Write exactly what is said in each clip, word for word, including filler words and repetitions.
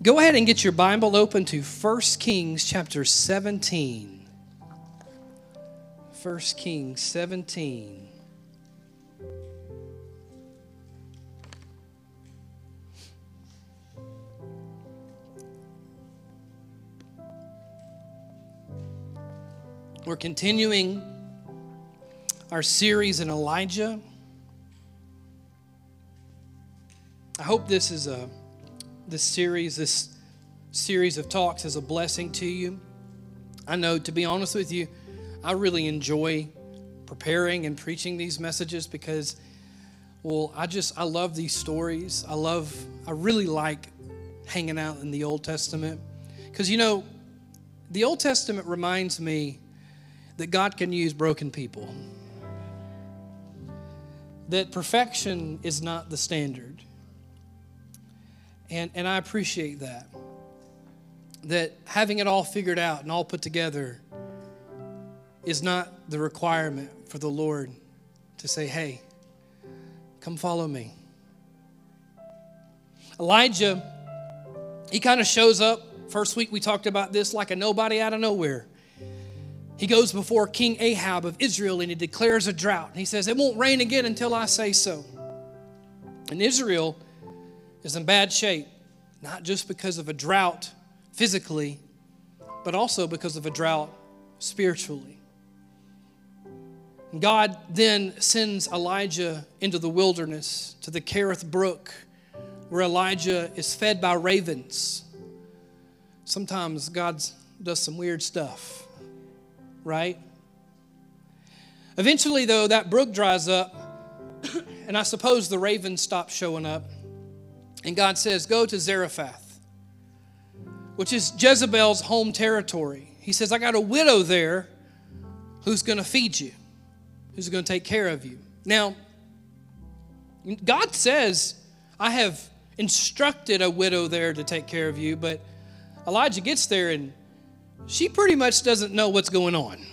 Go ahead and get your Bible open to First Kings chapter seventeen. First Kings seventeen. We're continuing our series in Elijah. I hope this is a this series, this series of talks is a blessing to you. I know, to be honest with you, I really enjoy preparing and preaching these messages because, well, I just, I love these stories. I love, I really like hanging out in the Old Testament. Because, you know, the Old Testament reminds me that God can use broken people. That perfection is not the standard. And and I appreciate that. That having it all figured out and all put together is not the requirement for the Lord to say, hey, come follow me. Elijah, he kind of shows up. First week we talked about this like a nobody out of nowhere. He goes before King Ahab of Israel and he declares a drought. He says, it won't rain again until I say so. And Israel is in bad shape, not just because of a drought physically, but also because of a drought spiritually. And God then sends Elijah into the wilderness to the Kerith Brook, where Elijah is fed by ravens. Sometimes God does some weird stuff, right? Eventually, though, that brook dries up, and I suppose the ravens stop showing up. And God says, go to Zarephath, which is Jezebel's home territory. He says, I got a widow there who's going to feed you, who's going to take care of you. Now, God says, I have instructed a widow there to take care of you, but Elijah gets there and she pretty much doesn't know what's going on,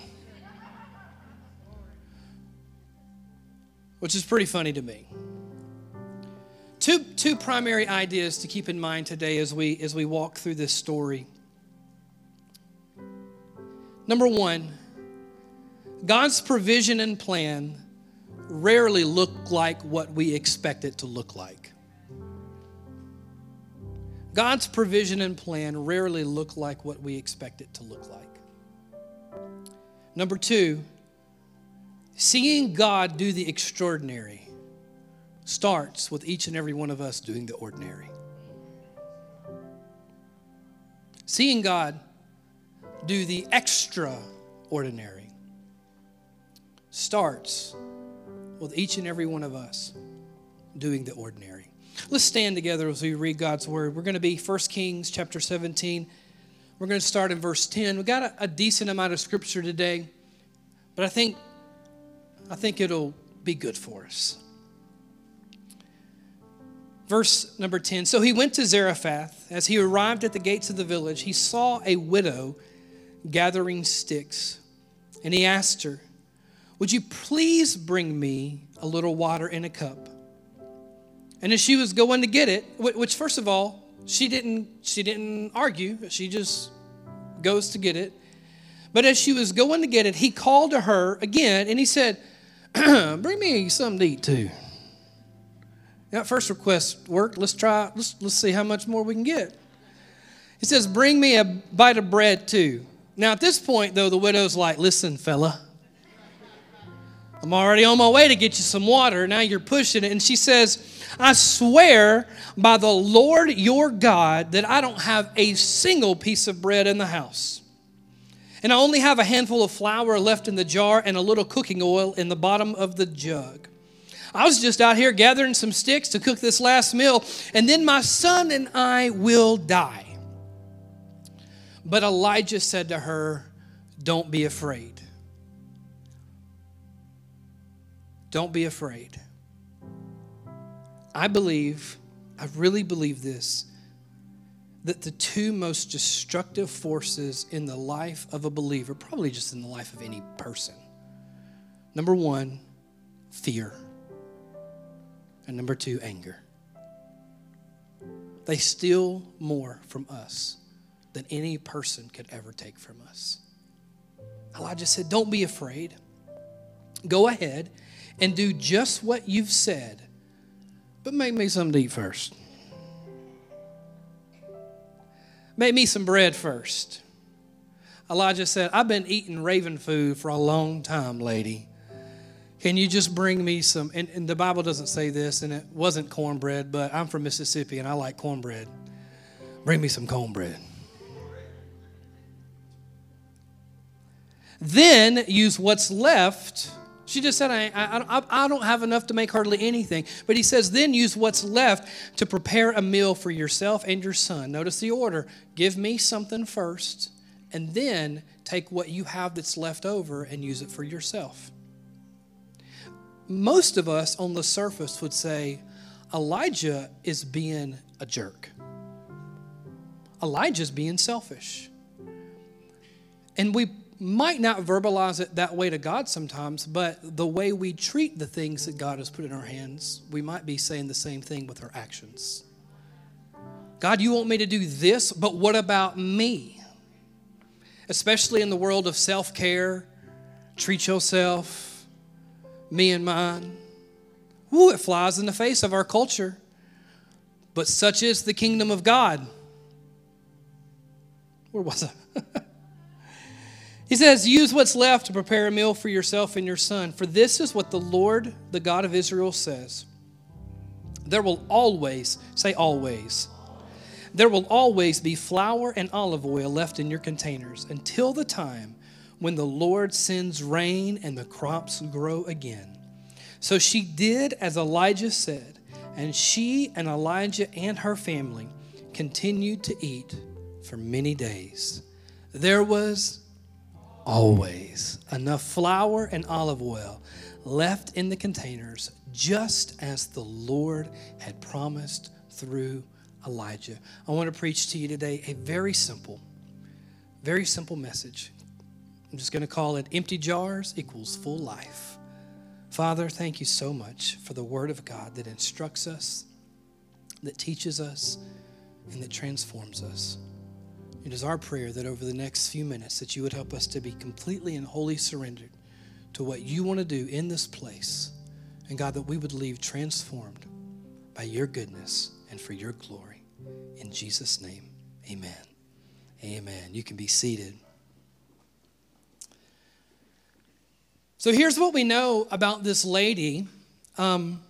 which is pretty funny to me. Two, two primary ideas to keep in mind today as we, as we walk through this story. Number one, God's provision and plan rarely look like what we expect it to look like. God's provision and plan rarely look like what we expect it to look like. Number two, seeing God do the extraordinary starts with each and every one of us doing the ordinary. Seeing God do the extraordinary starts with each and every one of us doing the ordinary. Let's stand together as we read God's word. We're going to be First Kings chapter seventeen. We're going to start in verse ten. We've got a, a decent amount of scripture today, but I think, I think it'll be good for us. Verse number ten, so he went to Zarephath. As he arrived at the gates of the village, he saw a widow gathering sticks. And he asked her, would you please bring me a little water in a cup? And as she was going to get it, which first of all, she didn't, she didn't argue. She just goes to get it. But as she was going to get it, he called to her again and he said, bring me something to eat too. That first request worked. Let's try, let's, let's see how much more we can get. He says, bring me a bite of bread too. Now at this point, though, the widow's like, listen, fella, I'm already on my way to get you some water. Now you're pushing it. And she says, I swear by the Lord your God that I don't have a single piece of bread in the house. And I only have a handful of flour left in the jar and a little cooking oil in the bottom of the jug. I was just out here gathering some sticks to cook this last meal, and then my son and I will die. But Elijah said to her, don't be afraid. Don't be afraid. I believe, I really believe this, that the two most destructive forces in the life of a believer, probably just in the life of any person, number one, fear. And number two, anger. They steal more from us than any person could ever take from us. Elijah said, don't be afraid. Go ahead and do just what you've said, but make me something to eat first. Make me some bread first. Elijah said, I've been eating raven food for a long time, lady. Can you just bring me some, and, and the Bible doesn't say this, and it wasn't cornbread, but I'm from Mississippi, and I like cornbread. Bring me some cornbread. Then use what's left. She just said, I, I, I don't have enough to make hardly anything. But he says, then use what's left to prepare a meal for yourself and your son. Notice the order. Give me something first, and then take what you have that's left over and use it for yourself. Most of us on the surface would say, Elijah is being a jerk. Elijah's being selfish. And we might not verbalize it that way to God sometimes, but the way we treat the things that God has put in our hands, we might be saying the same thing with our actions. God, you want me to do this, but what about me? Especially in the world of self-care, treat yourself, me and mine. Ooh, it flies in the face of our culture. But such is the kingdom of God. Where was I? He says, use what's left to prepare a meal for yourself and your son. For this is what the Lord, the God of Israel, says. There will always, say always, there will always be flour and olive oil left in your containers until the time when the Lord sends rain and the crops grow again. So she did as Elijah said, and she and Elijah and her family continued to eat for many days. There was always enough flour and olive oil left in the containers, just as the Lord had promised through Elijah. I want to preach to you today a very simple, very simple message. I'm just going to call it empty jars equals full life. Father, thank you so much for the word of God that instructs us, that teaches us, and that transforms us. It is our prayer that over the next few minutes that you would help us to be completely and wholly surrendered to what you want to do in this place. And God, that we would leave transformed by your goodness and for your glory. In Jesus' name, amen. Amen. You can be seated. So here's what we know about this lady. Um,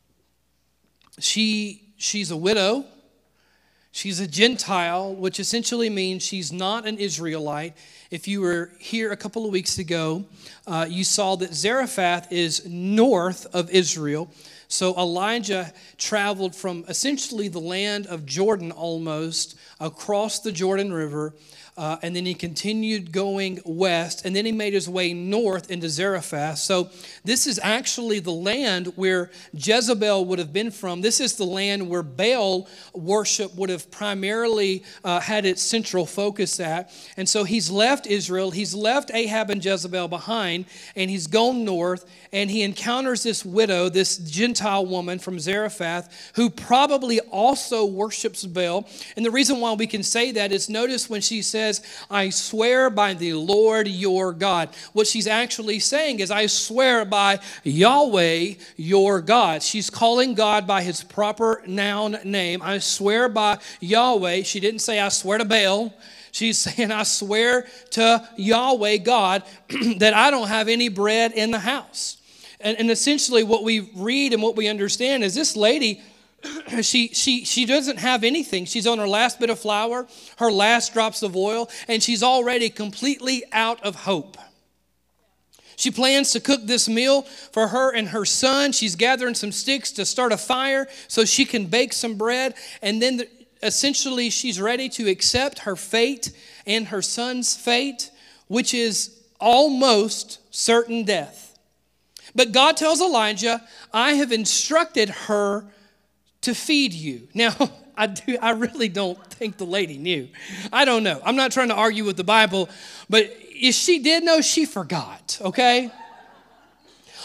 she she's a widow. She's a Gentile, which essentially means she's not an Israelite. If you were here a couple of weeks ago, uh, you saw that Zarephath is north of Israel. So Elijah traveled from essentially the land of Jordan almost across the Jordan River. Uh, and then he continued going west, and then he made his way north into Zarephath. So this is actually the land where Jezebel would have been from. This is the land where Baal worship would have primarily uh, had its central focus at. And so he's left Israel, he's left Ahab and Jezebel behind, and he's gone north, and he encounters this widow, this Gentile woman from Zarephath, who probably also worships Baal. And the reason why we can say that is notice when she says, I swear by the Lord your God. What she's actually saying is, I swear by Yahweh your God. She's calling God by his proper noun name. I swear by Yahweh. She didn't say, I swear to Baal. She's saying, I swear to Yahweh God that I don't have any bread in the house. And, and essentially what we read and what we understand is this lady, She she she doesn't have anything. She's on her last bit of flour, her last drops of oil, and she's already completely out of hope. She plans to cook this meal for her and her son. She's gathering some sticks to start a fire so she can bake some bread. And then the, essentially she's ready to accept her fate and her son's fate, which is almost certain death. But God tells Elijah, I have instructed her to feed you. Now, I do. I really don't think the lady knew. I don't know. I'm not trying to argue with the Bible, but if she did know, she forgot, okay?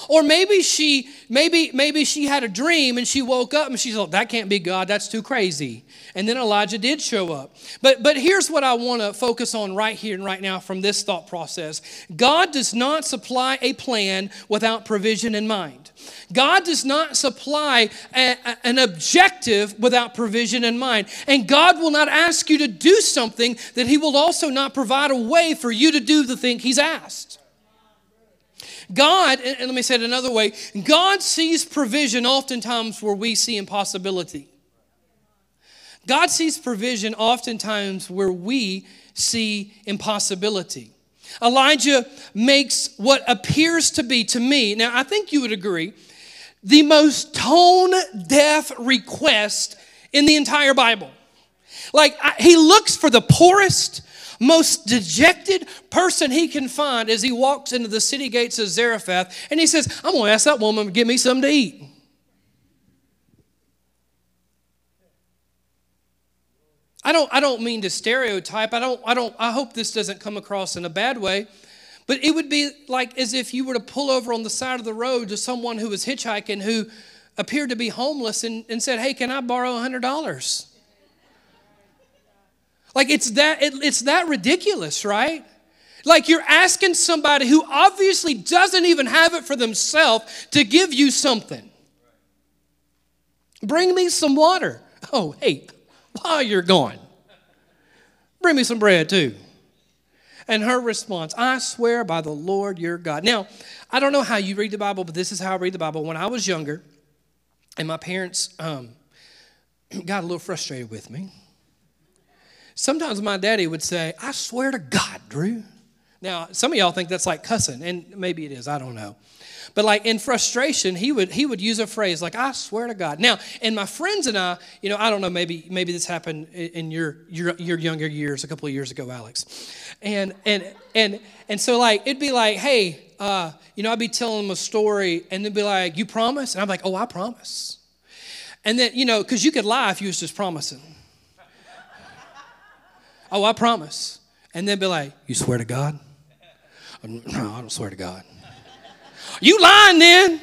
Or maybe she, maybe, maybe she had a dream and she woke up and she's like, that can't be God, that's too crazy. And then Elijah did show up. But, but here's what I want to focus on right here and right now from this thought process. God does not supply a plan without provision in mind. God does not supply a, a, an objective without provision in mind. And God will not ask you to do something that He will also not provide a way for you to do the thing He's asked. God, and let me say it another way, God sees provision oftentimes where we see impossibility. God sees provision oftentimes where we see impossibility. Elijah makes what appears to be, to me, now I think you would agree, the most tone-deaf request in the entire Bible. Like, I, he looks for the poorest, most dejected person he can find as he walks into the city gates of Zarephath, and he says, I'm going to ask that woman to give me something to eat. I don't, I don't mean to stereotype. I don't, I don't, I hope this doesn't come across in a bad way. But it would be like as if you were to pull over on the side of the road to someone who was hitchhiking who appeared to be homeless and, and said, hey, can I borrow one hundred dollars? Like it's that, it, it's that ridiculous, right? Like you're asking somebody who obviously doesn't even have it for themselves to give you something. Bring me some water. Oh, hey, while you're gone, bring me some bread too. And her response, I swear by the Lord your God. Now, I don't know how you read the Bible, but this is how I read the Bible. When I was younger, and my parents um, got a little frustrated with me, sometimes my daddy would say, I swear to God, Drew. Now, some of y'all think that's like cussing, and maybe it is, I don't know. But like in frustration, he would he would use a phrase like, I swear to God. Now, and my friends and I, you know, I don't know, maybe maybe this happened in your your, your younger years, a couple of years ago, Alex. And and and and so like, it'd be like, hey, uh, you know, I'd be telling them a story, and they'd be like, you promise? And I'm like, oh, I promise. And then, you know, because you could lie if you was just promising. Oh, I promise. And they'd be like, you swear to God? No, I don't swear to God. You lying then?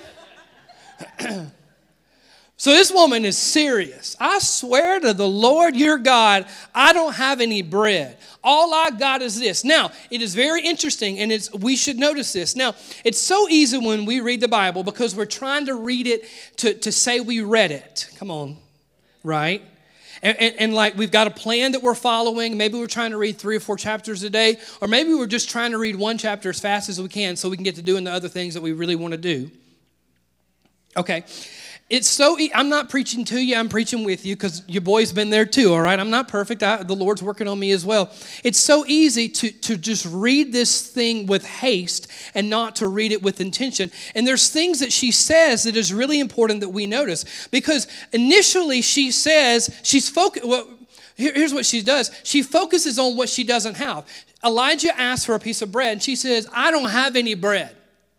So this woman is serious. I swear to the Lord your God, I don't have any bread. All I got is this. Now, it is very interesting, and it's we should notice this. Now, it's so easy when we read the Bible because we're trying to read it to, to say we read it. Come on, right? And, and, and like we've got a plan that we're following. Maybe we're trying to read three or four chapters a day. Or maybe we're just trying to read one chapter as fast as we can so we can get to doing the other things that we really want to do. Okay. It's so, e- I'm not preaching to you, I'm preaching with you because your boy's been there too, all right? I'm not perfect, I, the Lord's working on me as well. It's so easy to, to just read this thing with haste and not to read it with intention. And there's things that she says that is really important that we notice because initially she says, she's focused, well, here, here's what she does. She focuses on what she doesn't have. Elijah asks for a piece of bread and she says, I don't have any bread.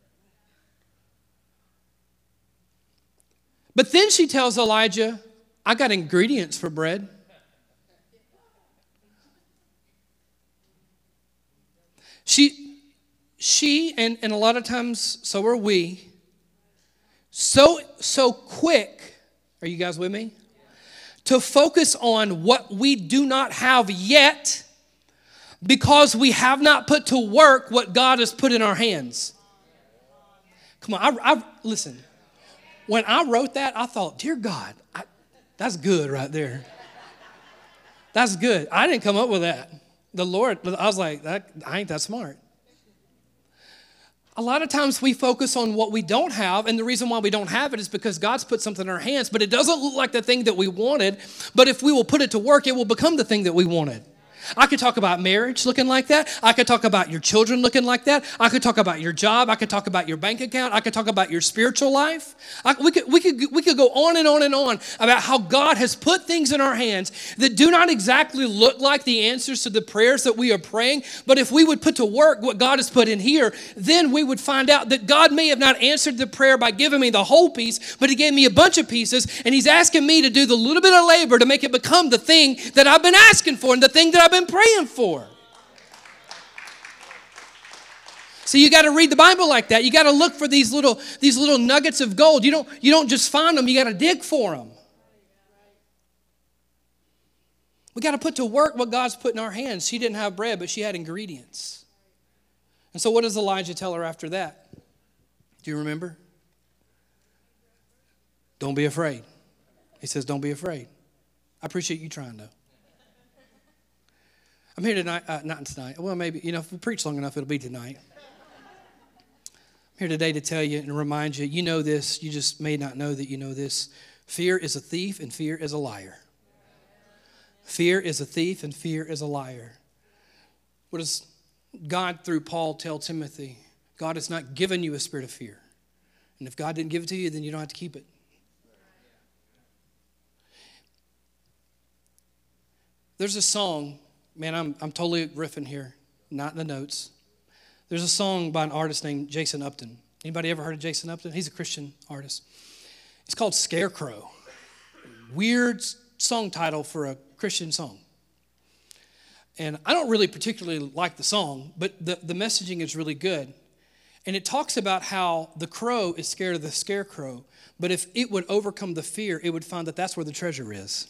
But then she tells Elijah, I got ingredients for bread. She, she and, and a lot of times, so are we, so, so quick, are you guys with me? To focus on what we do not have yet because we have not put to work what God has put in our hands. Come on, I, I listen. When I wrote that, I thought, dear God, I, that's good right there. That's good. I didn't come up with that. The Lord, I was like, that, I ain't that smart. A lot of times we focus on what we don't have, and the reason why we don't have it is because God's put something in our hands, but it doesn't look like the thing that we wanted, but if we will put it to work, it will become the thing that we wanted. I could talk about marriage looking like that. I could talk about your children looking like that. I could talk about your job. I could talk about your bank account. I could talk about your spiritual life. I, we could, we could, we could go on and on and on about how God has put things in our hands that do not exactly look like the answers to the prayers that we are praying. But if we would put to work what God has put in here, then we would find out that God may have not answered the prayer by giving me the whole piece, but He gave me a bunch of pieces, and He's asking me to do the little bit of labor to make it become the thing that I've been asking for and the thing that I've been praying for. See, you got to read the Bible like that. You got to look for these little, these little nuggets of gold. You don't, you don't just find them, you got to dig for them. We got to put to work what God's put in our hands. She didn't have bread, but she had ingredients. And so what does Elijah tell her after that? Do you remember? Don't be afraid. He says, don't be afraid. I appreciate you trying, though. I'm here tonight, uh, not tonight. Well, maybe, you know, if we preach long enough, it'll be tonight. I'm here today to tell you and remind you, you know this, you just may not know that you know this. Fear is a thief and fear is a liar. Fear is a thief and fear is a liar. What does God through Paul tell Timothy? God has not given you a spirit of fear. And if God didn't give it to you, then you don't have to keep it. There's a song, man, I'm I'm totally riffing here, not in the notes. There's a song by an artist named Jason Upton. Anybody ever heard of Jason Upton? He's a Christian artist. It's called Scarecrow. Weird song title for a Christian song. And I don't really particularly like the song, but the, the messaging is really good. And it talks about how the crow is scared of the scarecrow, but if it would overcome the fear, it would find that that's where the treasure is.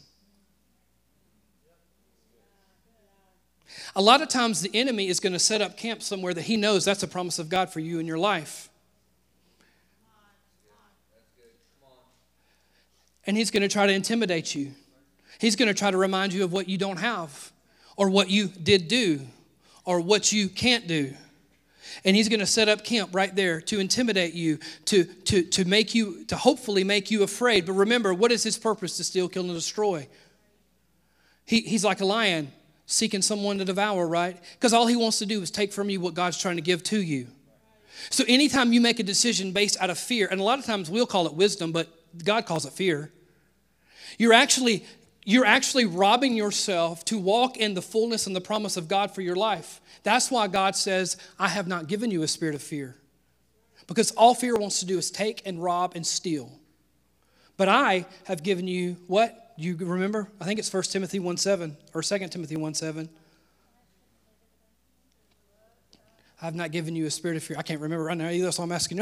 A lot of times the enemy is going to set up camp somewhere that he knows that's a promise of God for you in your life. And he's going to try to intimidate you. He's going to try to remind you of what you don't have, or what you did do, or what you can't do. And he's going to set up camp right there to intimidate you, to, to, to make you, to hopefully make you afraid. But remember, what is his purpose? To steal, kill, and destroy. He, he's like a lion seeking someone to devour, right? Because all he wants to do is take from you what God's trying to give to you. So anytime you make a decision based out of fear, and a lot of times we'll call it wisdom, but God calls it fear. You're actually, you're actually robbing yourself to walk in the fullness and the promise of God for your life. That's why God says, I have not given you a spirit of fear. Because all fear wants to do is take and rob and steal. But I have given you what? You remember? I think it's First Timothy one seven or Second Timothy one seven. I have not given you a spirit of fear. I can't remember right now either, so I'm asking you.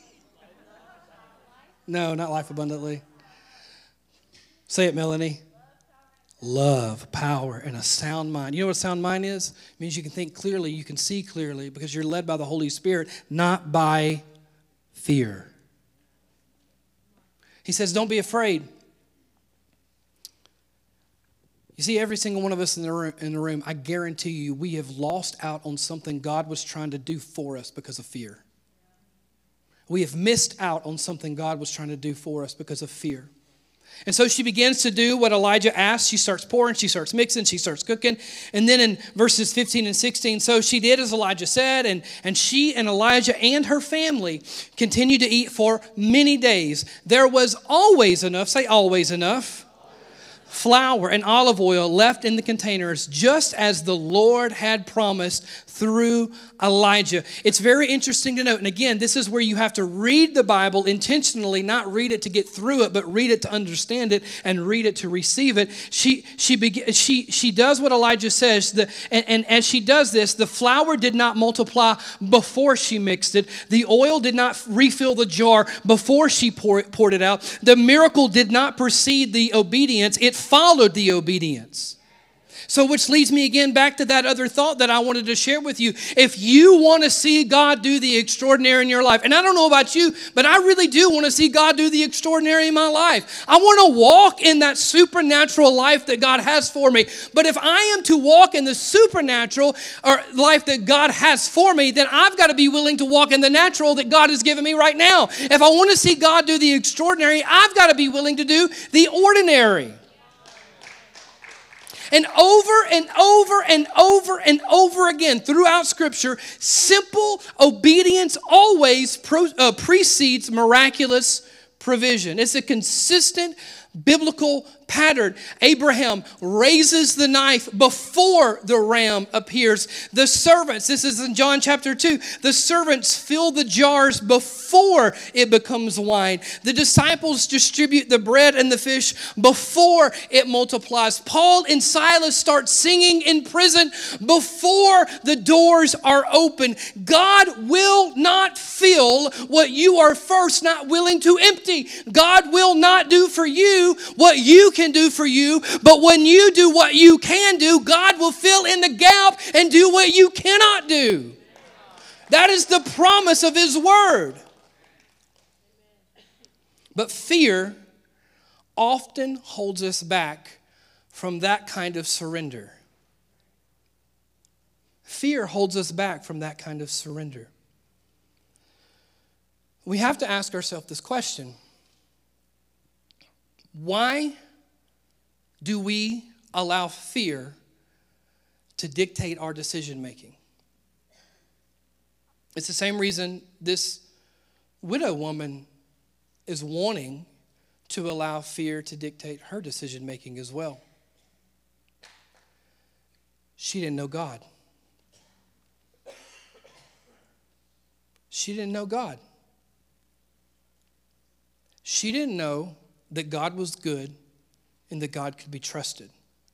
No, not life abundantly. Say it, Melanie. Love, power, and a sound mind. You know what a sound mind is? It means you can think clearly, you can see clearly, because you're led by the Holy Spirit, not by fear. He says, don't be afraid. You see, every single one of us in the room, in the room, I guarantee you, we have lost out on something God was trying to do for us because of fear. We have missed out on something God was trying to do for us because of fear. And so she begins to do what Elijah asked. She starts pouring, she starts mixing, she starts cooking. And then in verses fifteen and sixteen, so she did as Elijah said, and, and she and Elijah and her family continued to eat for many days. There was always enough, say always enough, flour and olive oil left in the containers, just as the Lord had promised through Elijah. It's very interesting to note, and again, this is where you have to read the Bible intentionally, not read it to get through it, but read it to understand it and read it to receive it. She she be, she she does what Elijah says, the, and, and as she does this, the flour did not multiply before she mixed it. The oil did not refill the jar before she pour, poured it out. The miracle did not precede the obedience. It followed the obedience. So which leads me again back to that other thought that I wanted to share with you. If you want to see God do the extraordinary in your life, and I don't know about you, but I really do want to see God do the extraordinary in my life. I want to walk in that supernatural life that God has for me. But if I am to walk in the supernatural or life that God has for me, then I've got to be willing to walk in the natural that God has given me right now. If I want to see God do the extraordinary, I've got to be willing to do the ordinary. And over and over and over and over again throughout Scripture, simple obedience always pro, uh, precedes miraculous provision. It's a consistent biblical pattern. Abraham raises the knife before the ram appears. The servants, this is in John chapter two, the servants fill the jars before it becomes wine. The disciples distribute the bread and the fish before it multiplies. Paul and Silas start singing in prison before the doors are open. God will not fill what you are first not willing to empty. God will not do for you what you can do for you, but when you do what you can do, God will fill in the gap and do what you cannot do. That is the promise of His word. But fear often holds us back from that kind of surrender. Fear holds us back from that kind of surrender. We have to ask ourselves this question. Why do we allow fear to dictate our decision making? It's the same reason this widow woman is wanting to allow fear to dictate her decision making as well. She didn't know God. She didn't know God. She didn't know that God was good and that God could be trusted.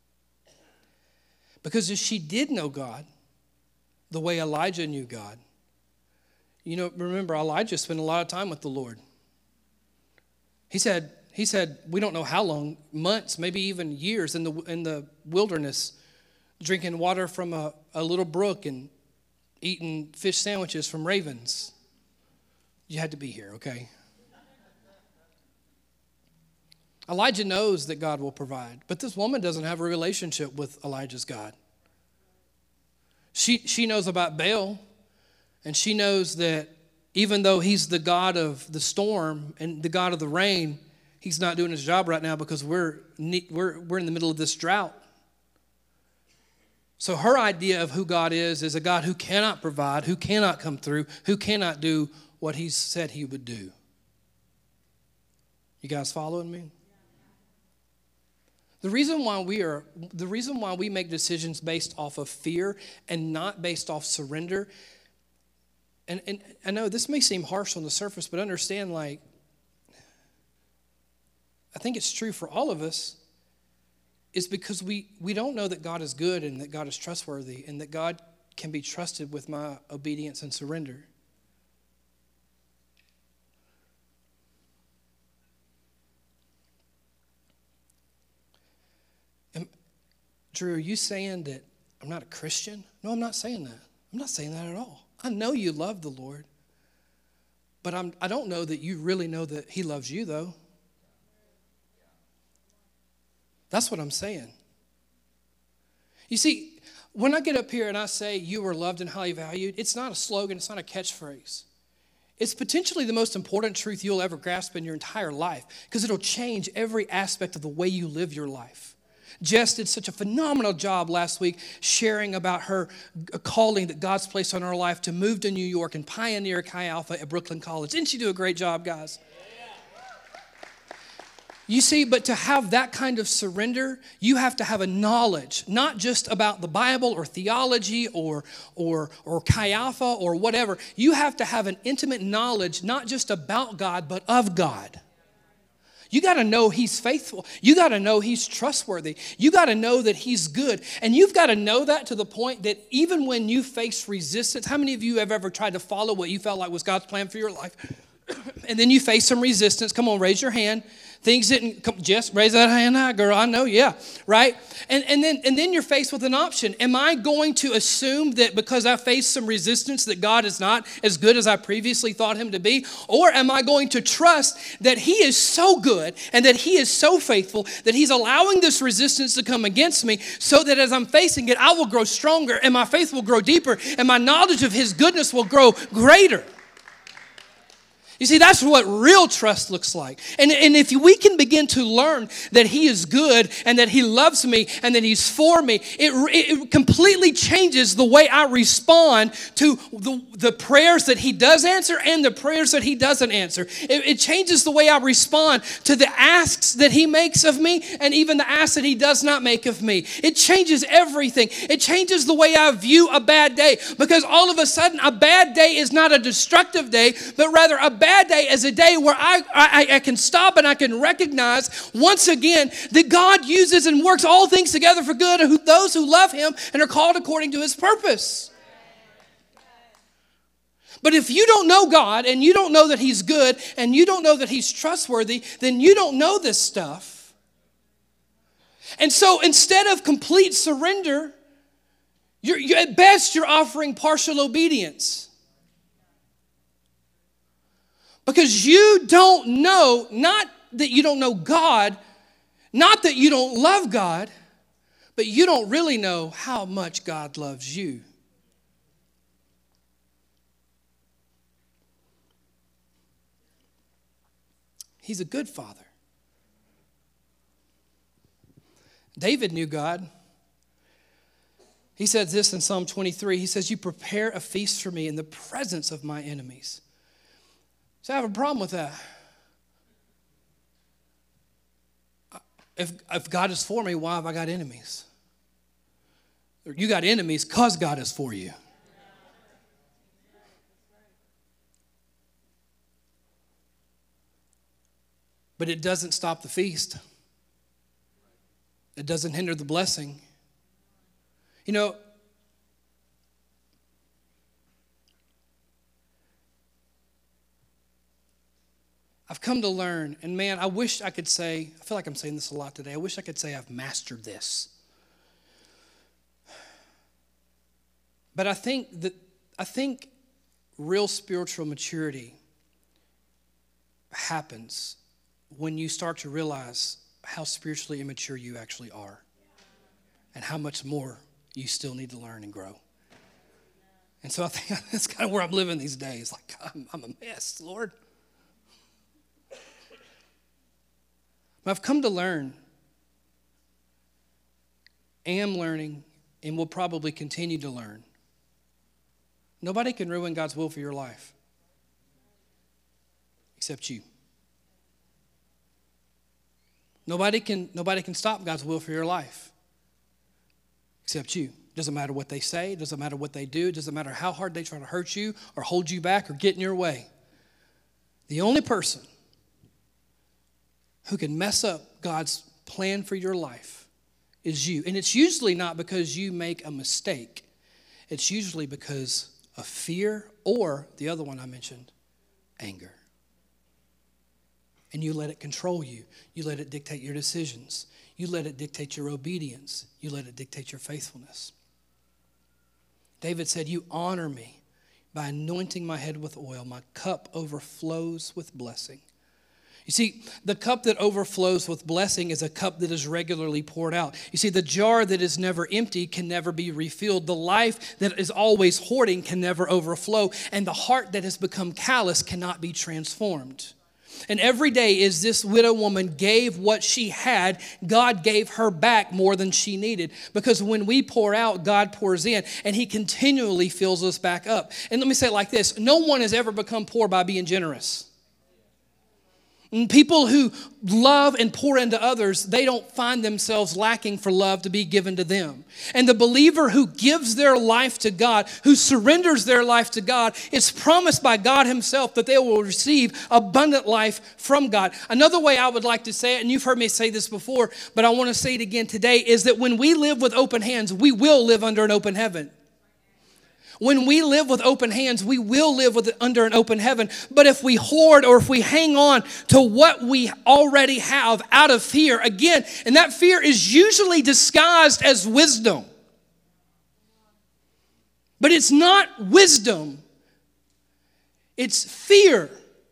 Because if she did know God the way Elijah knew God, you know, remember Elijah spent a lot of time with the Lord. He said, he said, we don't know how long, months, maybe even years in the in the wilderness, drinking water from a, a little brook and eating fish sandwiches from ravens. You had to be here, okay? Elijah knows that God will provide, but this woman doesn't have a relationship with Elijah's God. She, she knows about Baal, and she knows that even though he's the God of the storm and the God of the rain, he's not doing his job right now because we're, we're, we're in the middle of this drought. So her idea of who God is is a God who cannot provide, who cannot come through, who cannot do what he said he would do. You guys following me? The reason why we are, the reason why we make decisions based off of fear and not based off surrender, and, and I know this may seem harsh on the surface, but understand, like, I think it's true for all of us, is because we, we don't know that God is good and that God is trustworthy and that God can be trusted with my obedience and surrender. Drew, are you saying that I'm not a Christian? No, I'm not saying that. I'm not saying that at all. I know you love the Lord, but I'm, I don't know that you really know that he loves you, though. That's what I'm saying. You see, when I get up here and I say you are loved and highly valued, it's not a slogan, it's not a catchphrase. It's potentially the most important truth you'll ever grasp in your entire life because it'll change every aspect of the way you live your life. Jess did such a phenomenal job last week sharing about her calling that God's placed on her life to move to New York and pioneer Chi Alpha at Brooklyn College. Didn't she do a great job, guys? You see, but to have that kind of surrender, you have to have a knowledge, not just about the Bible or theology or, or, or Chi Alpha or whatever. You have to have an intimate knowledge, not just about God, but of God. You got to know he's faithful. You got to know he's trustworthy. You got to know that he's good. And you've got to know that to the point that even when you face resistance, how many of you have ever tried to follow what you felt like was God's plan for your life? And then you face some resistance. Come on, raise your hand. Things didn't come, Jess, raise that hand high, girl. I know, yeah, right? And and then and then you're faced with an option. Am I going to assume that because I faced some resistance that God is not as good as I previously thought him to be? Or am I going to trust that he is so good and that he is so faithful that he's allowing this resistance to come against me so that as I'm facing it, I will grow stronger and my faith will grow deeper and my knowledge of his goodness will grow greater? You see, that's what real trust looks like. And, and if we can begin to learn that he is good and that he loves me and that he's for me, it, it completely changes the way I respond to the, the prayers that he does answer and the prayers that he doesn't answer. It, it changes the way I respond to the asks that he makes of me and even the asks that he does not make of me. It changes everything. It changes the way I view a bad day, because all of a sudden a bad day is not a destructive day, but rather a bad Bad day is a day where I, I, I can stop and I can recognize once again that God uses and works all things together for good of those who love him and are called according to his purpose. But if you don't know God and you don't know that he's good and you don't know that he's trustworthy, then you don't know this stuff. And so instead of complete surrender, you're, you're, at best you're offering partial obedience. Because you don't know, not that you don't know God, not that you don't love God, but you don't really know how much God loves you. He's a good father. David knew God. He said this in Psalm twenty-three. He says, "You prepare a feast for me in the presence of my enemies." So I have a problem with that. If, if God is for me, why have I got enemies? You got enemies because God is for you. But it doesn't stop the feast. It doesn't hinder the blessing. You know, I've come to learn, and man, I wish I could say, I feel like I'm saying this a lot today, I wish I could say I've mastered this. But I think that, I think real spiritual maturity happens when you start to realize how spiritually immature you actually are and how much more you still need to learn and grow. And so I think that's kind of where I'm living these days. Like, I'm, I'm a mess, Lord. I've come to learn, am learning, and will probably continue to learn. Nobody can ruin God's will for your life except you. Nobody can, nobody can stop God's will for your life except you. Doesn't matter what they say, doesn't matter what they do, doesn't matter how hard they try to hurt you or hold you back or get in your way. The only person who can mess up God's plan for your life is you. And it's usually not because you make a mistake. It's usually because of fear or, the other one I mentioned, anger. And you let it control you. You let it dictate your decisions. You let it dictate your obedience. You let it dictate your faithfulness. David said, "You honor me by anointing my head with oil. My cup overflows with blessing." You see, the cup that overflows with blessing is a cup that is regularly poured out. You see, the jar that is never empty can never be refilled. The life that is always hoarding can never overflow. And the heart that has become callous cannot be transformed. And every day as this widow woman gave what she had, God gave her back more than she needed. Because when we pour out, God pours in, and he continually fills us back up. And let me say it like this: no one has ever become poor by being generous. And people who love and pour into others, they don't find themselves lacking for love to be given to them. And the believer who gives their life to God, who surrenders their life to God, it's promised by God himself that they will receive abundant life from God. Another way I would like to say it, and you've heard me say this before, but I want to say it again today, is that when we live with open hands, we will live under an open heaven. When we live with open hands, we will live with under an open heaven. But if we hoard or if we hang on to what we already have out of fear, again, and that fear is usually disguised as wisdom. But it's not wisdom. It's fear.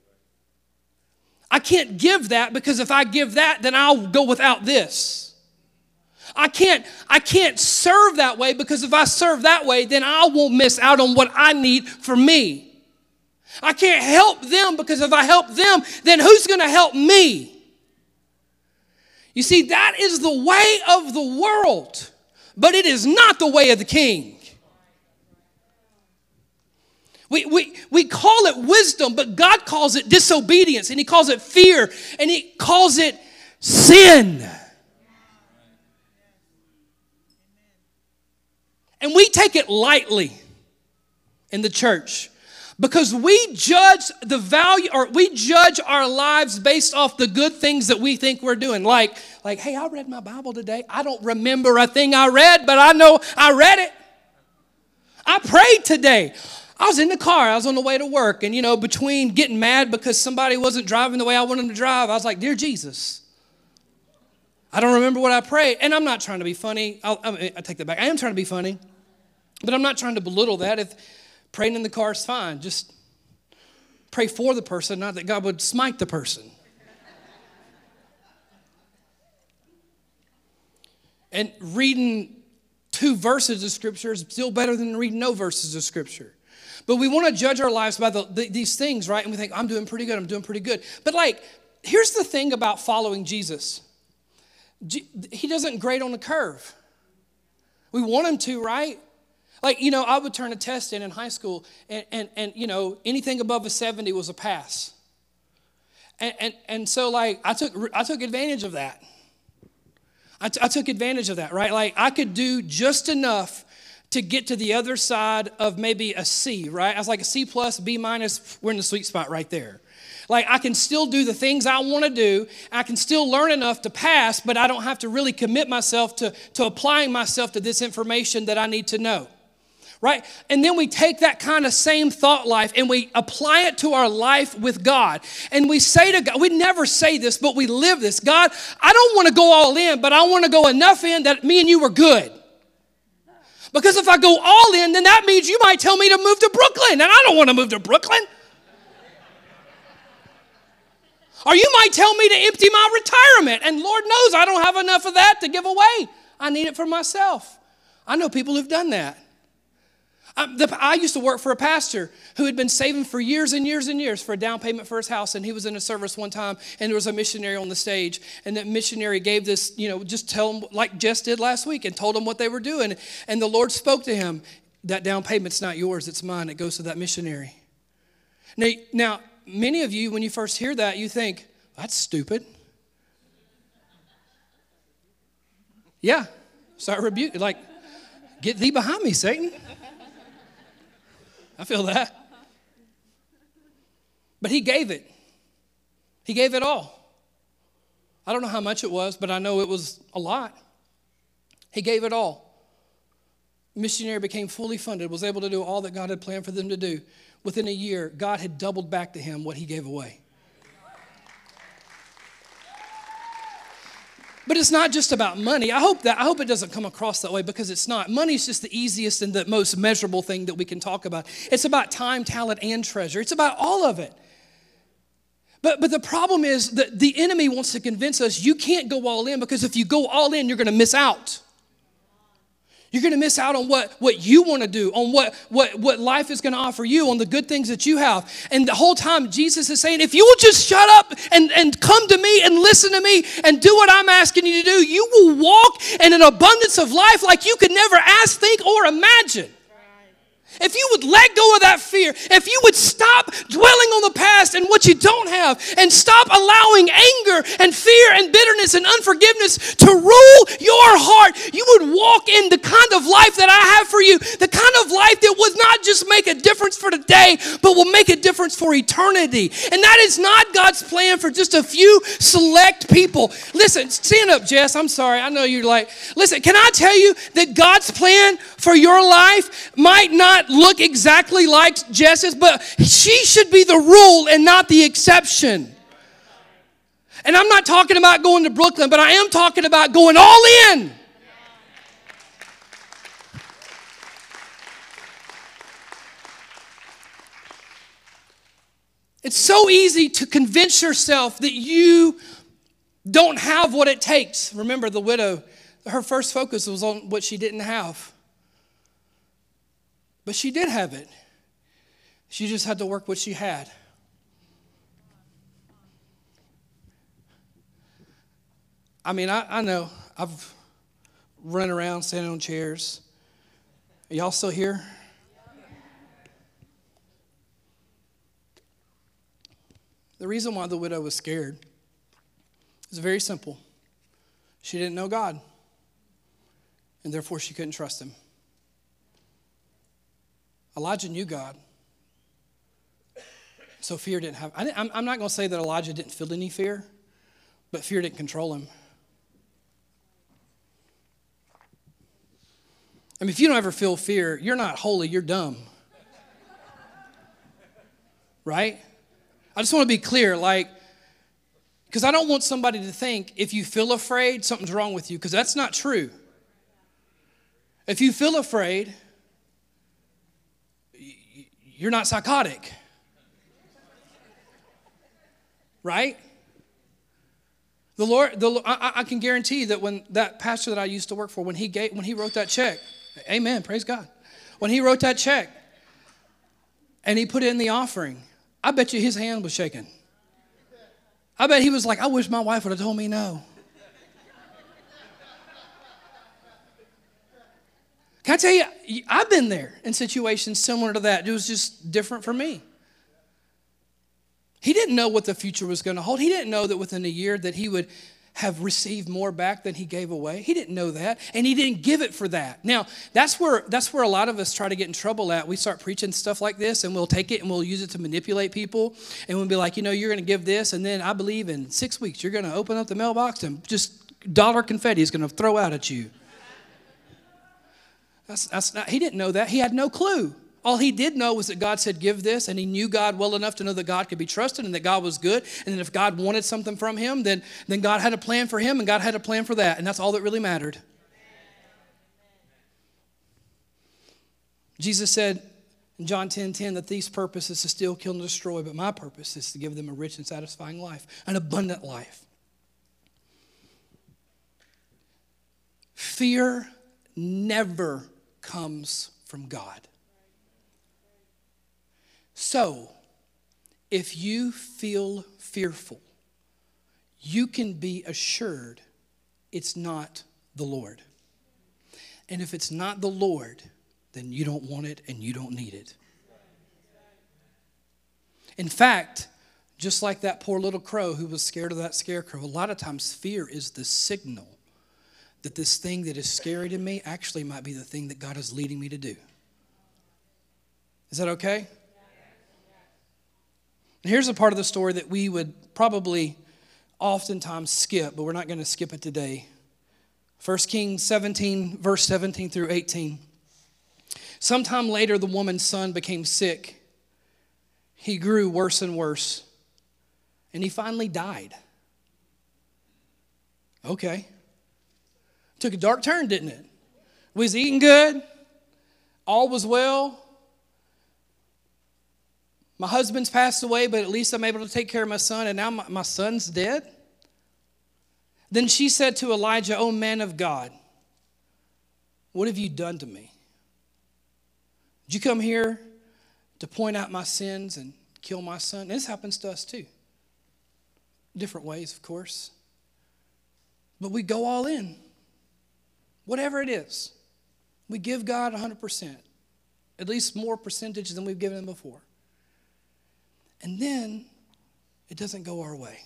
I can't give that because if I give that, then I'll go without this. I can't, I can't serve that way because if I serve that way, then I won't miss out on what I need for me. I can't help them because if I help them, then who's going to help me? You see, that is the way of the world, but it is not the way of the King. We, we, we call it wisdom, but God calls it disobedience, and he calls it fear, and he calls it sin. And we take it lightly in the church because we judge the value, or we judge our lives based off the good things that we think we're doing. Like, like, hey, I read my Bible today. I don't remember a thing I read, but I know I read it. I prayed today. I was in the car. I was on the way to work. And, you know, between getting mad because somebody wasn't driving the way I wanted them to drive, I was like, dear Jesus, I don't remember what I prayed. And I'm not trying to be funny. I'll, I, I take that back. I am trying to be funny. But I'm not trying to belittle that. If praying in the car is fine, just pray for the person, not that God would smite the person. And reading two verses of Scripture is still better than reading no verses of Scripture. But we want to judge our lives by the, the, these things, right? And we think, I'm doing pretty good, I'm doing pretty good. But like, here's the thing about following Jesus. He doesn't grade on the curve. We want him to, right? Like, you know, I would turn a test in in high school, and, and, and you know, anything above a seventy was a pass. And, and, and so, like, I took, I took advantage of that. I, t- I took advantage of that, right? Like, I could do just enough to get to the other side of maybe a C, right? I was like a C plus, B minus, we're in the sweet spot right there. Like, I can still do the things I want to do. I can still learn enough to pass, but I don't have to really commit myself to, to applying myself to this information that I need to know. Right? And then we take that kind of same thought life and we apply it to our life with God. And we say to God, we never say this, but we live this. God, I don't want to go all in, but I want to go enough in that me and you were good. Because if I go all in, then that means you might tell me to move to Brooklyn, and I don't want to move to Brooklyn. Or you might tell me to empty my retirement, and Lord knows I don't have enough of that to give away. I need it for myself. I know people who've done that. I, the, I used to work for a pastor who had been saving for years and years and years for a down payment for his house, and he was in a service one time, and there was a missionary on the stage, and that missionary gave this, you know, just tell him like Jess did last week, and told him what they were doing, and the Lord spoke to him, that down payment's not yours, it's mine, it goes to that missionary. Now, now many of you, when you first hear that, you think, that's stupid. Yeah, so I rebuke, like, get thee behind me, Satan. I feel that. But he gave it. He gave it all. I don't know how much it was, but I know it was a lot. He gave it all. The missionary became fully funded, was able to do all that God had planned for them to do. Within a year, God had doubled back to him what he gave away. But it's not just about money. I hope that I hope it doesn't come across that way, because it's not. Money is just the easiest and the most measurable thing that we can talk about. It's about time, talent, and treasure. It's about all of it. But, but the problem is that the enemy wants to convince us you can't go all in, because if you go all in, you're going to miss out. You're going to miss out on what, what you want to do, on what, what, what life is going to offer you, on the good things that you have. And the whole time, Jesus is saying, if you will just shut up and, and come to me and listen to me and do what I'm asking you to do, you will walk in an abundance of life like you could never ask, think, or imagine. If you would let go of that fear, if you would stop dwelling on the past and what you don't have, and stop allowing anger and fear and bitterness and unforgiveness to rule your heart, you would walk in the kind of life that I have for you, the kind of life that would not just make a difference for today, but will make a difference for eternity. And that is not God's plan for just a few select people. Listen, stand up, Jess. I'm sorry. I know you're like, listen, can I tell you that God's plan for your life might not look exactly like Jess's, but she should be the rule and not the exception. And I'm not talking about going to Brooklyn, but I am talking about going all in. It's so easy to convince yourself that you don't have what it takes. Remember the widow, her first focus was on what she didn't have. But she did have it. She just had to work what she had. I mean, I, I know I've run around standing on chairs. Are y'all still here? The reason why the widow was scared is very simple. She didn't know God, and therefore she couldn't trust him. Elijah knew God, so fear didn't have. I didn't, I'm, I'm not going to say that Elijah didn't feel any fear, but fear didn't control him. I mean, if you don't ever feel fear, you're not holy, you're dumb. Right? I just want to be clear, like, because I don't want somebody to think if you feel afraid, something's wrong with you, because that's not true. If you feel afraid, you're not psychotic. Right? The Lord, the, I, I can guarantee that when that pastor that I used to work for, when he gave, when he wrote that check, amen, praise God. When he wrote that check and he put it in the offering, I bet you his hand was shaking. I bet he was like, I wish my wife would have told me no. Can I tell you, I've been there in situations similar to that. It was just different for me. He didn't know what the future was going to hold. He didn't know that within a year that he would have received more back than he gave away. He didn't know that, and he didn't give it for that. Now, that's where that's where a lot of us try to get in trouble at. We start preaching stuff like this, and we'll take it and we'll use it to manipulate people, and we'll be like, you know, you're going to give this, and then I believe in six weeks you're going to open up the mailbox and just dollar confetti is going to throw out at you. That's, that's not, he didn't know that. He had no clue. All he did know was that God said, give this, and he knew God well enough to know that God could be trusted and that God was good, and that if God wanted something from him, then, then God had a plan for him, and God had a plan for that, and that's all that really mattered. Jesus said in John ten ten, the thief's purpose is to steal, kill, and destroy, but my purpose is to give them a rich and satisfying life, an abundant life. Fear never comes from God. So, if you feel fearful, you can be assured it's not the Lord. And if it's not the Lord, then you don't want it and you don't need it. In fact, just like that poor little crow who was scared of that scarecrow, a lot of times fear is the signal that this thing that is scary to me actually might be the thing that God is leading me to do. Is that okay? Here's a part of the story that we would probably oftentimes skip, but we're not going to skip it today. First Kings seventeen, verse seventeen through eighteen. Sometime later, the woman's son became sick. He grew worse and worse, and he finally died. Okay. Took a dark turn, didn't it? We was eating good. All was well. My husband's passed away, but at least I'm able to take care of my son, and now my, my son's dead. Then she said to Elijah, "O man of God, what have you done to me? Did you come here to point out my sins and kill my son?" And this happens to us too. Different ways, of course. But we go all in. Whatever it is, we give God one hundred percent, at least more percentage than we've given him before. And then it doesn't go our way.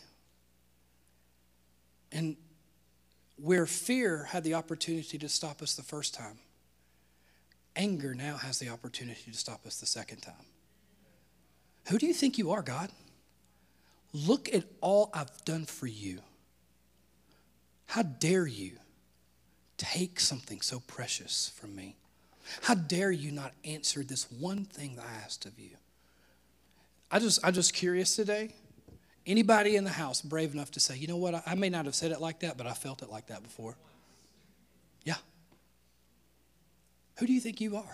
And where fear had the opportunity to stop us the first time, anger now has the opportunity to stop us the second time. Who do you think you are, God? Look at all I've done for you. How dare you take something so precious from me? How dare you not answer this one thing that I asked of you? I just, I'm just curious today. Anybody in the house brave enough to say, you know what, I, I may not have said it like that, but I felt it like that before? Yeah. Who do you think you are?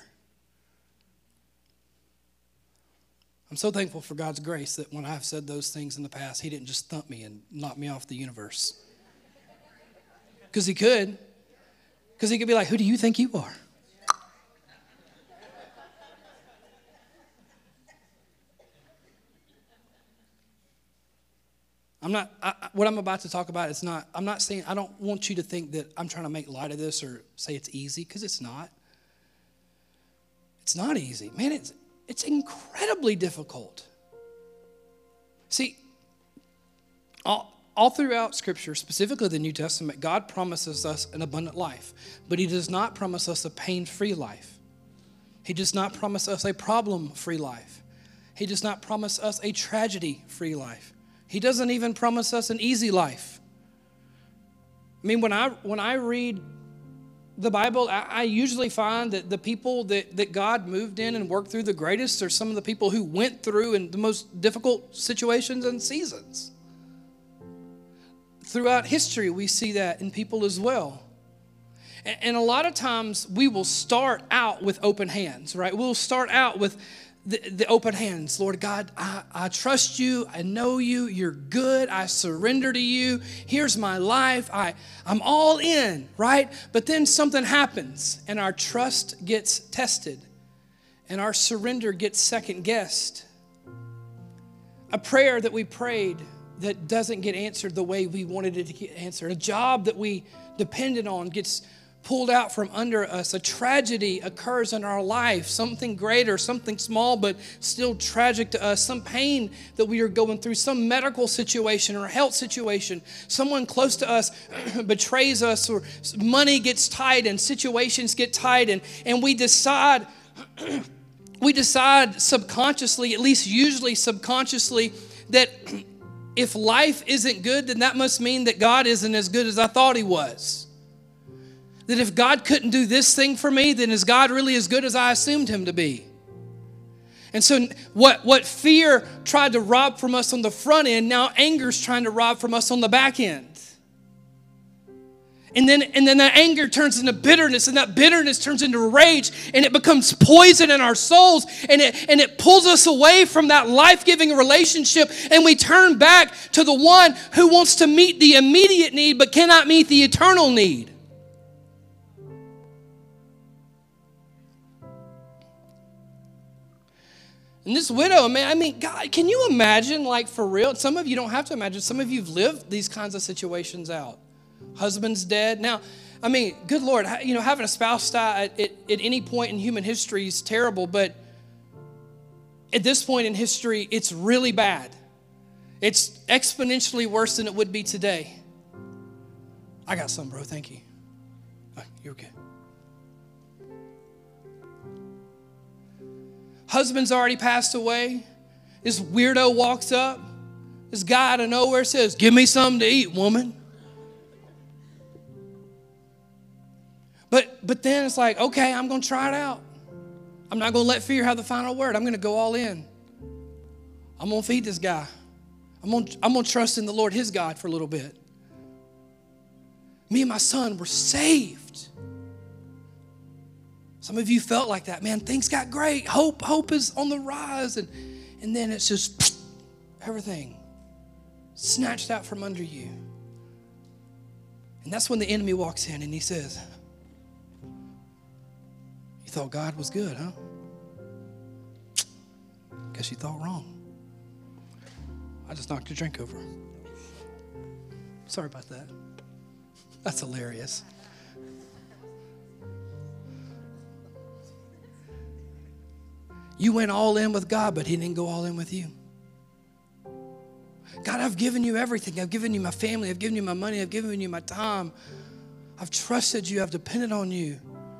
I'm so thankful for God's grace that when I've said those things in the past, he didn't just thump me and knock me off the universe. Because he could. Because he could be like, who do you think you are? I'm not, I, what I'm about to talk about, it's not, I'm not saying, I don't want you to think that I'm trying to make light of this or say it's easy, because it's not. It's not easy. Man, it's, it's incredibly difficult. See, all, all throughout Scripture, specifically the New Testament, God promises us an abundant life, but he does not promise us a pain-free life. He does not promise us a problem-free life. He does not promise us a tragedy-free life. He doesn't even promise us an easy life. I mean, when I when I read the Bible, I, I usually find that the people that, that God moved in and worked through the greatest are some of the people who went through in the most difficult situations and seasons. Throughout history, we see that in people as well. And, and a lot of times, we will start out with open hands, right? We'll start out with The, the open hands. Lord God, I, I trust you. I know you. You're good. I surrender to you. Here's my life. I, I'm all in, right? But then something happens and our trust gets tested and our surrender gets second guessed. A prayer that we prayed that doesn't get answered the way we wanted it to get answered. A job that we depended on gets pulled out from under us. A tragedy occurs in our life, something greater, something small, but still tragic to us. Some pain that we are going through, some medical situation or health situation. Someone close to us betrays us, or money gets tied and situations get tied, and, and we decide, we decide subconsciously, at least usually subconsciously, that if life isn't good, then that must mean that God isn't as good as I thought he was. That if God couldn't do this thing for me, then is God really as good as I assumed him to be? And so what, what fear tried to rob from us on the front end, now anger's trying to rob from us on the back end. And then, and then that anger turns into bitterness, and that bitterness turns into rage, and it becomes poison in our souls, and it, and it pulls us away from that life-giving relationship, and we turn back to the one who wants to meet the immediate need but cannot meet the eternal need. And this widow, man, I mean, God, can you imagine, like, for real? Some of you don't have to imagine. Some of you have lived these kinds of situations out. Husband's dead. Now, I mean, good Lord, you know, having a spouse die at, at, at any point in human history is terrible, but at this point in history, it's really bad. It's exponentially worse than it would be today. I got some, bro. Thank you. Oh, you're good. Husband's already passed away. This weirdo walks up. This guy out of nowhere says, "Give me something to eat, woman." But but then it's like, okay, I'm going to try it out. I'm not going to let fear have the final word. I'm going to go all in. I'm going to feed this guy. I'm going to, I'm going to trust in the Lord, his God, for a little bit. Me and my son were saved. Some of you felt like that. Man, things got great. Hope, hope is on the rise. And, and then it's just everything snatched out from under you. And that's when the enemy walks in and he says, "You thought God was good, huh? Guess you thought wrong. I just knocked your drink over. Sorry about that. That's hilarious." You went all in with God, but he didn't go all in with you. God, I've given you everything. I've given you my family. I've given you my money. I've given you my time. I've trusted you. I've depended on you.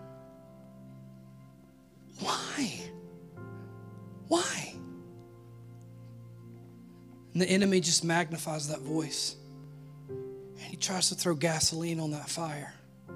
Why? Why? And the enemy just magnifies that voice. And he tries to throw gasoline on that fire.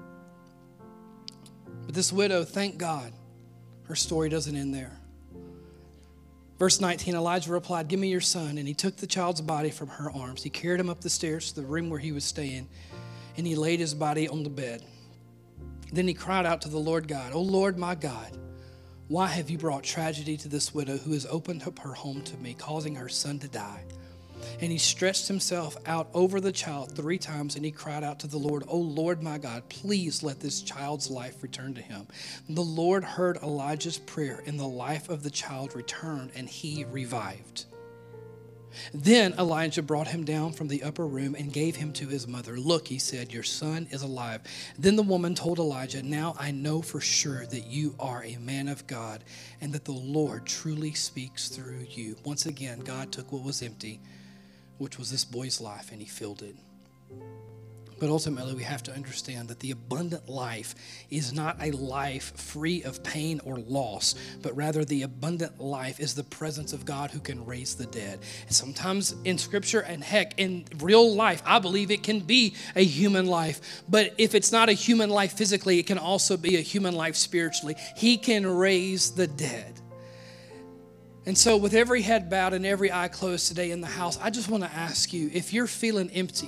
But this widow, thank God, her story doesn't end there. Verse nineteen, Elijah replied, "Give me your son." And he took the child's body from her arms. He carried him up the stairs to the room where he was staying, and he laid his body on the bed. Then he cried out to the Lord God, "O Lord, my God, why have you brought tragedy to this widow who has opened up her home to me, causing her son to die?" And he stretched himself out over the child three times, and he cried out to the Lord, "O Lord, my God, please let this child's life return to him." The Lord heard Elijah's prayer, and the life of the child returned, and he revived. Then Elijah brought him down from the upper room and gave him to his mother. Look, he said, your son is alive. Then the woman told Elijah, now I know for sure that you are a man of God and that the Lord truly speaks through you. Once again, God took what was empty, which was this boy's life, and he filled it. But ultimately, we have to understand that the abundant life is not a life free of pain or loss, but rather the abundant life is the presence of God who can raise the dead. And sometimes in Scripture, and heck, in real life, I believe it can be a human life. But if it's not a human life physically, it can also be a human life spiritually. He can raise the dead. And so with every head bowed and every eye closed today in the house, I just want to ask you, if you're feeling empty,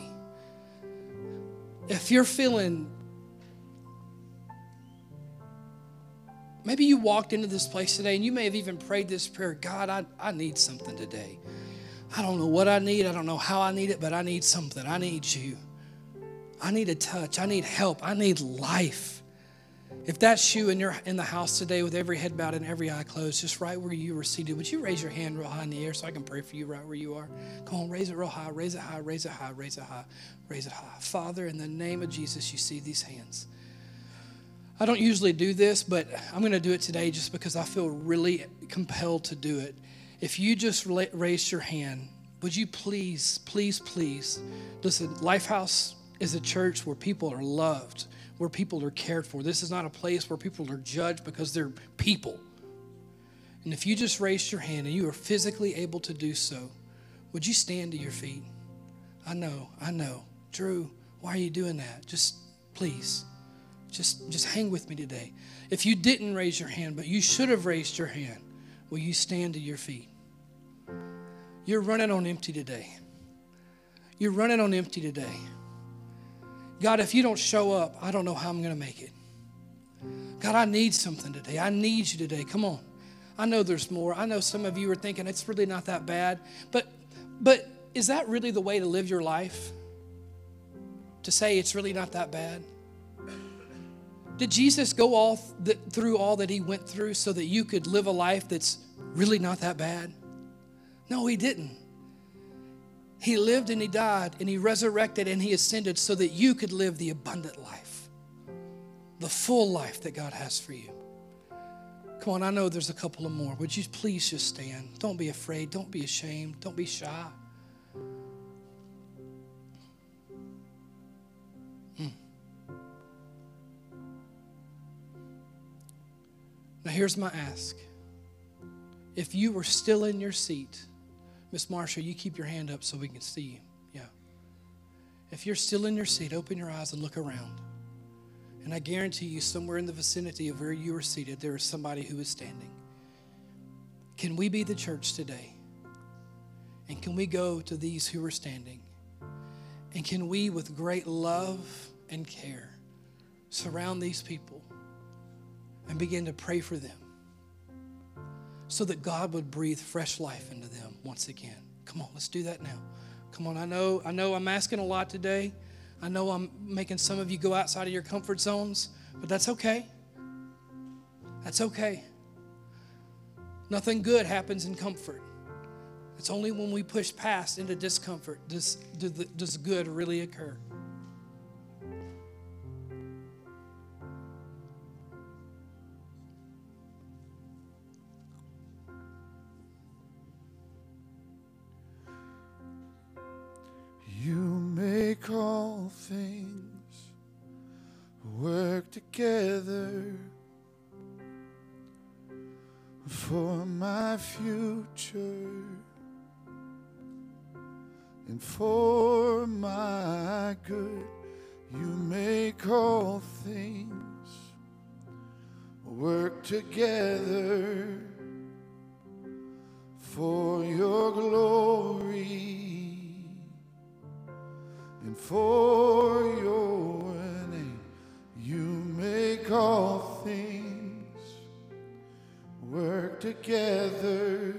if you're feeling, maybe you walked into this place today and you may have even prayed this prayer, God, I, I need something today. I don't know what I need. I don't know how I need it, but I need something. I need you. I need a touch. I need help. I need life. If that's you and you're in the house today with every head bowed and every eye closed, just right where you were seated, would you raise your hand real high in the air so I can pray for you right where you are? Come on, raise it real high, raise it high, raise it high, raise it high, raise it high. Father, in the name of Jesus, you see these hands. I don't usually do this, but I'm going to do it today just because I feel really compelled to do it. If you just raised your hand, would you please, please, please, listen, Lifehouse is a church where people are loved, where people are cared for. This is not a place where people are judged because they're people. And if you just raised your hand and you are physically able to do so, would you stand to your feet? I know, I know. Drew, why are you doing that? Just please, just, just hang with me today. If you didn't raise your hand, but you should have raised your hand, will you stand to your feet? You're running on empty today. You're running on empty today. God, if you don't show up, I don't know how I'm going to make it. God, I need something today. I need you today. Come on. I know there's more. I know some of you are thinking it's really not that bad. But, but is that really the way to live your life? To say it's really not that bad? Did Jesus go all th- through all that he went through so that you could live a life that's really not that bad? No, he didn't. He lived and he died and he resurrected and he ascended so that you could live the abundant life, the full life that God has for you. Come on, I know there's a couple of more. Would you please just stand? Don't be afraid. Don't be ashamed. Don't be shy. Hmm. Now here's my ask. If you were still in your seat, Miss Marsha, you keep your hand up so we can see you. Yeah. If you're still in your seat, open your eyes and look around. And I guarantee you, somewhere in the vicinity of where you are seated, there is somebody who is standing. Can we be the church today? And can we go to these who are standing? And can we, with great love and care, surround these people and begin to pray for them, so that God would breathe fresh life into them once again? Come on, let's do that now. Come on, I know, I know I'm asking a lot today. I know I'm making some of you go outside of your comfort zones, but that's okay. That's okay. Nothing good happens in comfort. It's only when we push past into discomfort does, does good really occur. You make all things work together for my future and for my good. You make all things work together for your glory and for your name. You make all things work together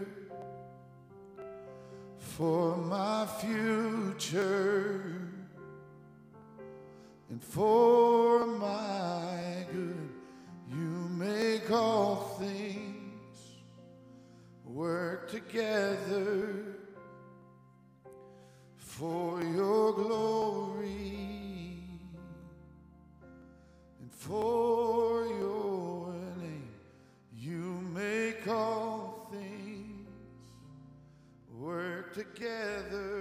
for my future and for my good. You make all things work together for your glory and for your name. You make all things work together